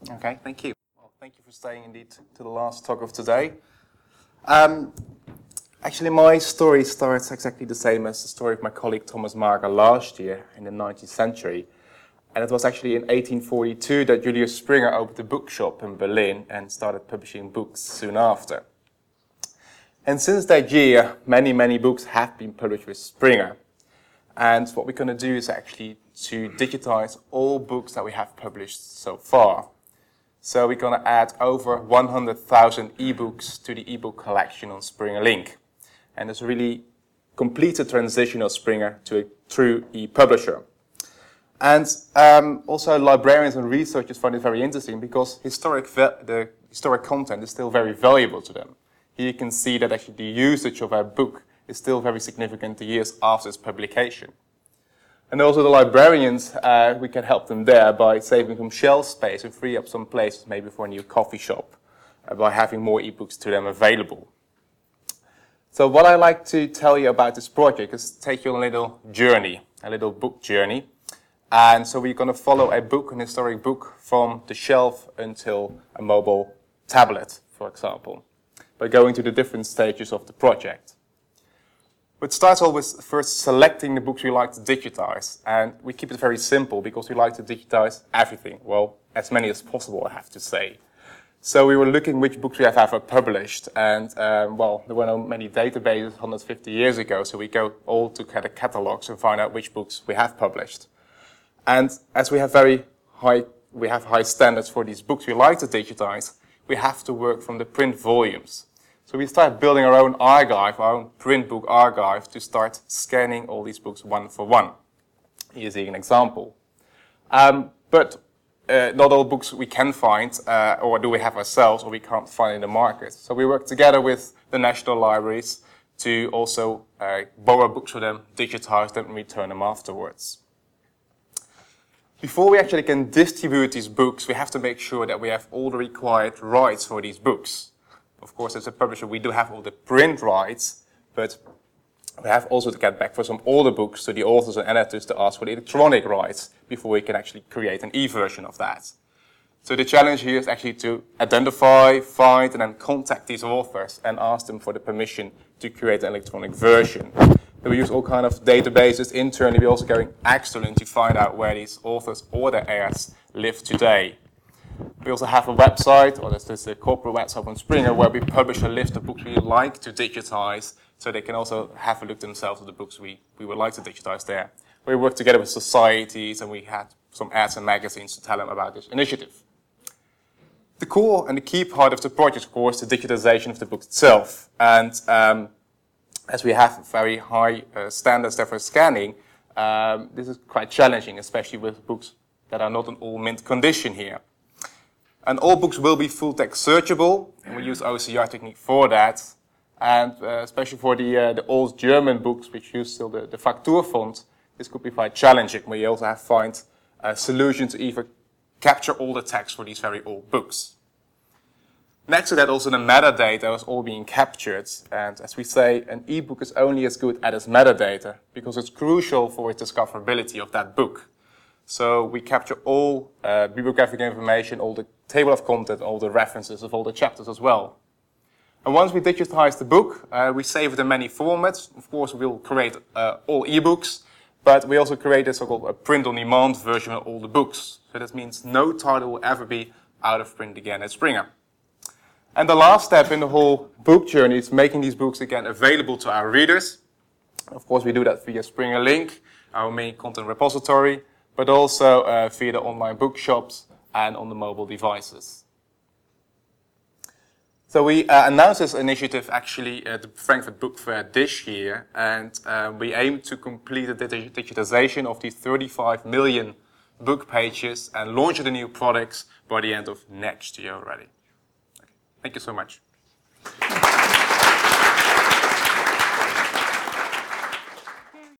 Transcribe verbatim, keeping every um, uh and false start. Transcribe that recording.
Okay, thank you. Well, thank you for staying indeed to the last talk of today. Um, actually, my story starts exactly the same as the story of my colleague Thomas Marga last year in the nineteenth century. And it was actually in eighteen forty-two that Julius Springer opened a bookshop in Berlin and started publishing books soon after. And since that year, many, many books have been published with Springer. And what we're going to do is actually to digitize all books that we have published so far. So we're going to add over one hundred thousand ebooks to the ebook collection on Springer Link. And this really completes the transition of Springer to a true e-publisher. And um, also librarians and researchers find it very interesting because historic the historic content is still very valuable to them. Here you can see that actually the usage of our book is still very significant years after its publication. And also the librarians, uh, we can help them there by saving some shelf space and free up some places maybe for a new coffee shop uh, by having more ebooks to them available. So what I like to tell you about this project is take you on a little journey, a little book journey. And so we're going to follow a book, an historic book, from the shelf until a mobile tablet, for example, by going to the different stages of the project. It starts all with first selecting the books we like to digitize. And we keep it very simple because we like to digitize everything. Well, as many as possible, I have to say. So we were looking which books we have ever published. And, um, well, there were not many databases one hundred fifty years ago. So we go all to the catalogs and find out which books we have published. And as we have very high, we have high standards for these books we like to digitize, we have to work from the print volumes. So we start building our own archive, our own print book archive, to start scanning all these books one for one. Here's an example. Um, but uh, not all books we can find, uh, or do we have ourselves, or we can't find in the market. So we work together with the national libraries to also uh, borrow books from them, digitize them, and return them afterwards. Before we actually can distribute these books, we have to make sure that we have all the required rights for these books. Of course, as a publisher, we do have all the print rights, but we have also to get back for some older books to the authors and editors to ask for the electronic rights before we can actually create an e-version of that. So the challenge here is actually to identify, find, and then contact these authors and ask them for the permission to create an electronic version. We use all kind of databases internally. We're also going externally to find out where these authors or their heirs live today. We also have a website, or this is a corporate website on Springer, where we publish a list of books we like to digitize, so they can also have a look themselves at the books we, we would like to digitize there. We work together with societies, and we had some ads and magazines to tell them about this initiative. The core and the key part of the project, of course, the digitization of the book itself. And um, as we have very high uh, standards there for scanning, um, this is quite challenging, especially with books that are not in all mint condition here. And all books will be full text searchable, and we use O C R technique for that. And uh, especially for the, uh, the old German books, which use still the, the Faktur font, this could be quite challenging. We also have to find a solution to either capture all the text for these very old books. Next to that, also the metadata is all being captured. And as we say, an ebook is only as good as its metadata because it's crucial for its discoverability of that book. So we capture all uh, bibliographic information, all the table of content, all the references of all the chapters as well. And once we digitize the book, uh, we save it in many formats. Of course, we'll create uh, all ebooks, but we also create a so-called a print-on-demand version of all the books. So that means no title will ever be out of print again at Springer. And the last step in the whole book journey is making these books again available to our readers. Of course, we do that via Springer Link, our main content repository, but also uh, via the online bookshops and on the mobile devices. So we uh, announced this initiative actually at the Frankfurt Book Fair this year, and uh, we aim to complete the digitization of these thirty-five million book pages and launch the new products by the end of next year already. Okay. Thank you so much.